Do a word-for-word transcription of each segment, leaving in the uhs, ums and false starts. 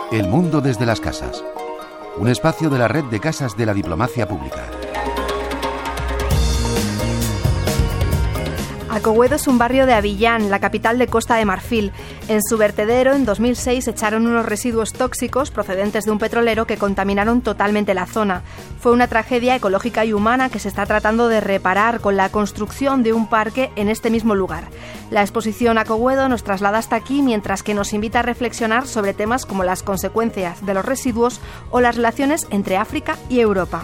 El mundo desde las casas. Un espacio de la red de casas de la diplomacia pública. Acoguedo es un barrio de Abiyán, la capital de Costa de Marfil. En su vertedero, en dos mil seis, echaron unos residuos tóxicos procedentes de un petrolero que contaminaron totalmente la zona. Fue una tragedia ecológica y humana que se está tratando de reparar con la construcción de un parque en este mismo lugar. La exposición Acoguedo nos traslada hasta aquí, mientras que nos invita a reflexionar sobre temas como las consecuencias de los residuos o las relaciones entre África y Europa.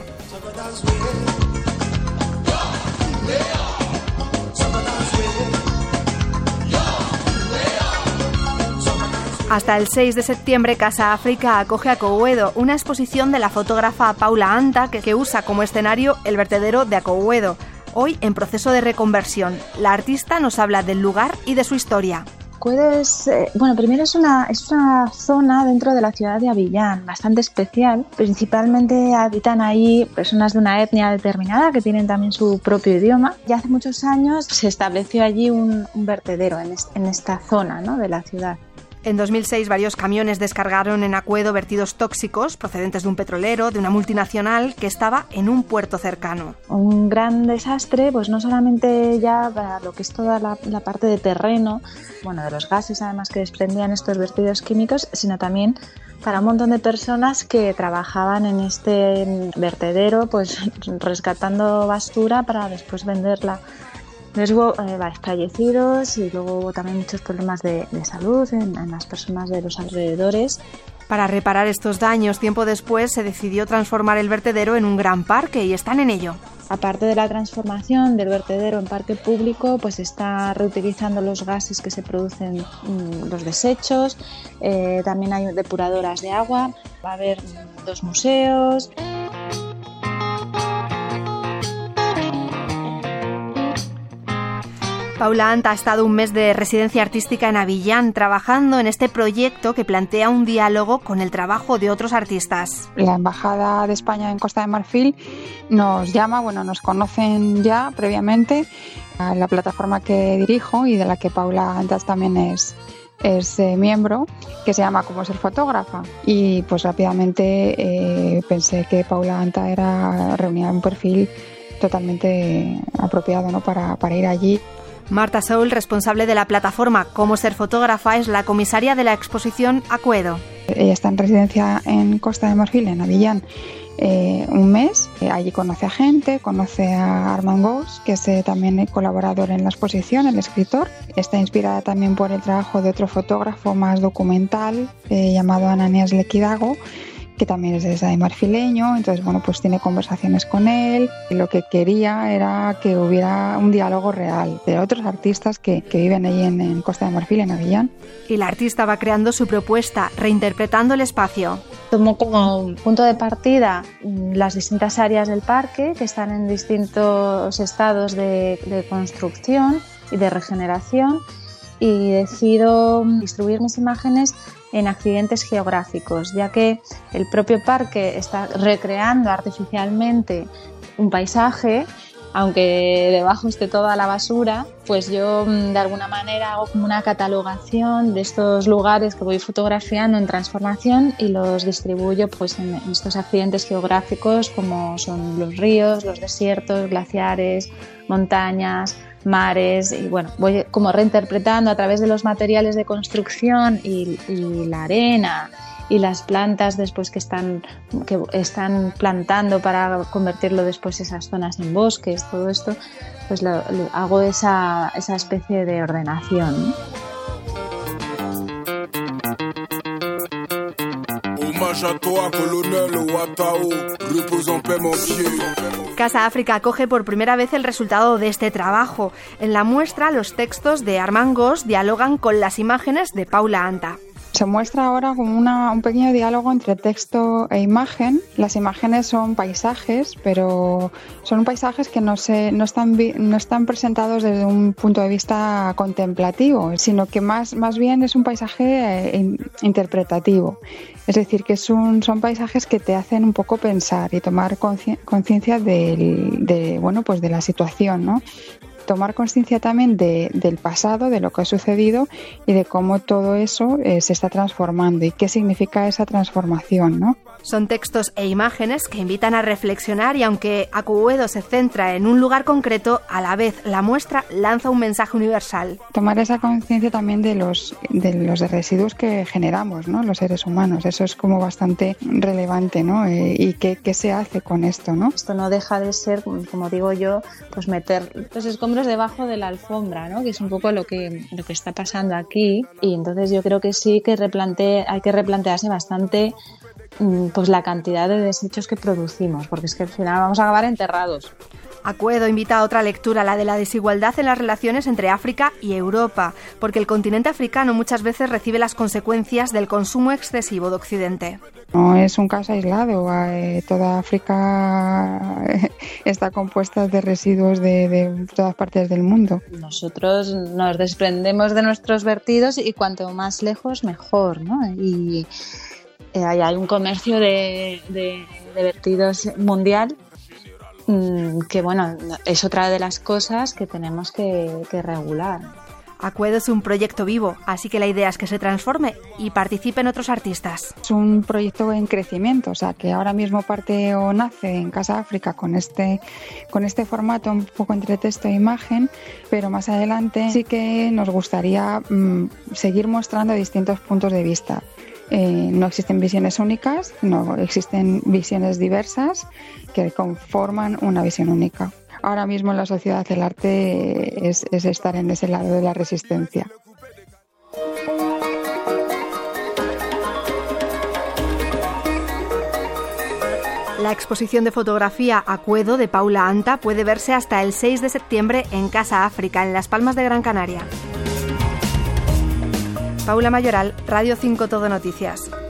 Hasta el seis de septiembre, Casa África acoge Acoguedo, una exposición de la fotógrafa Paula Anta que, que usa como escenario el vertedero de Acoguedo, hoy en proceso de reconversión. La artista nos habla del lugar y de su historia. Acoguedo es, eh, bueno, primero es una, es una zona dentro de la ciudad de Abiyán, bastante especial. Principalmente habitan ahí personas de una etnia determinada que tienen también su propio idioma. Ya hace muchos años se estableció allí un, un vertedero en, es, en esta zona, ¿no?, de la ciudad. En dos mil seis, varios camiones descargaron en Acoguedo vertidos tóxicos procedentes de un petrolero, de una multinacional que estaba en un puerto cercano. Un gran desastre, pues no solamente ya para lo que es toda la, la parte de terreno, bueno, de los gases además que desprendían estos vertidos químicos, sino también para un montón de personas que trabajaban en este vertedero, pues rescatando basura para después venderla. Entonces hubo eh, fallecidos y luego hubo también muchos problemas de, de salud en, en las personas de los alrededores. Para reparar estos daños, tiempo después se decidió transformar el vertedero en un gran parque y están en ello. Aparte de la transformación del vertedero en parque público, pues está reutilizando los gases que se producen, mmm, los desechos, eh, también hay depuradoras de agua, va a haber dos museos. Paula Anta ha estado un mes de residencia artística en Abiyán, trabajando en este proyecto que plantea un diálogo con el trabajo de otros artistas. La Embajada de España en Costa de Marfil nos llama, bueno, nos conocen ya previamente, a la plataforma que dirijo y de la que Paula Anta también es, es eh, miembro, que se llama Cómo ser fotógrafa. Y pues rápidamente eh, pensé que Paula Anta era reunía un perfil totalmente apropiado, ¿no?, para, para ir allí. Marta Saúl, responsable de la plataforma Cómo ser fotógrafa, es la comisaria de la exposición Acoguedo. Ella está en residencia en Costa de Marfil, en Abiyán, eh, un mes. Eh, allí conoce a gente, conoce a Armand Gous, que es eh, también colaborador en la exposición, el escritor. Está inspirada también por el trabajo de otro fotógrafo más documental, eh, llamado Ananías Lequidago, que también es de marfileño. Entonces, bueno, pues tiene conversaciones con él. Y lo que quería era que hubiera un diálogo real de otros artistas que, que viven ahí en, en Costa de Marfil, en Abiyán. Y la artista va creando su propuesta, reinterpretando el espacio. Tomó como punto de partida las distintas áreas del parque, que están en distintos estados de, de construcción y de regeneración, y decido distribuir mis imágenes en accidentes geográficos, ya que el propio parque está recreando artificialmente un paisaje, aunque debajo esté toda la basura, pues yo de alguna manera hago como una catalogación de estos lugares que voy fotografiando en transformación y los distribuyo pues en, en estos accidentes geográficos, como son los ríos, los desiertos, glaciares, montañas, mares, y bueno, voy como reinterpretando a través de los materiales de construcción y, y la arena y las plantas después que están, que están plantando para convertirlo después esas zonas en bosques, todo esto, pues lo, lo, hago esa, esa especie de ordenación, ¿no? Casa África acoge por primera vez el resultado de este trabajo. En la muestra, los textos de Armand Gous dialogan con las imágenes de Paula Anta. Se muestra ahora como una, un pequeño diálogo entre texto e imagen. Las imágenes son paisajes, pero son paisajes que no, se, no, están, no están presentados desde un punto de vista contemplativo, sino que más, más bien es un paisaje eh, interpretativo. Es decir, que es un, son paisajes que te hacen un poco pensar y tomar conciencia de, de, bueno, pues de la situación, ¿no? tomar conciencia también de, del pasado, de lo que ha sucedido y de cómo todo eso eh, se está transformando y qué significa esa transformación, ¿no? Son textos e imágenes que invitan a reflexionar y aunque Acuedo se centra en un lugar concreto, a la vez la muestra lanza un mensaje universal. Tomar esa conciencia también de los, de los residuos que generamos, ¿no? Los seres humanos, eso es como bastante relevante, ¿no? Eh, y qué, qué se hace con esto, ¿no? Esto no deja de ser, como digo yo, pues meter los escombros debajo de la alfombra, ¿no? Que es un poco lo que, lo que está pasando aquí. Y entonces yo creo que sí que replante, hay que replantearse bastante pues la cantidad de desechos que producimos, porque es que al final vamos a acabar enterrados. Acuedo invita a otra lectura, la de la desigualdad en las relaciones entre África y Europa, porque el continente africano muchas veces recibe las consecuencias del consumo excesivo de Occidente. No es un caso aislado, eh, toda África está compuesta de residuos de, de todas partes del mundo. Nosotros nos desprendemos de nuestros vertidos y cuanto más lejos mejor, ¿no? Y eh, hay un comercio de, de, de vertidos mundial que, bueno, es otra de las cosas que tenemos que, que regular. Acuedo es un proyecto vivo, así que la idea es que se transforme y participen otros artistas. Es un proyecto en crecimiento, o sea, que ahora mismo parte o nace en Casa África con este, con este formato un poco entre texto e imagen, pero más adelante sí que nos gustaría mmm, seguir mostrando distintos puntos de vista. Eh, no existen visiones únicas, no existen visiones diversas que conforman una visión única. Ahora mismo en la sociedad el arte es, es estar en ese lado de la resistencia. La exposición de fotografía Acuedo de Paula Anta puede verse hasta el seis de septiembre en Casa África, en Las Palmas de Gran Canaria. Paula Mayoral, Radio cinco Todo Noticias.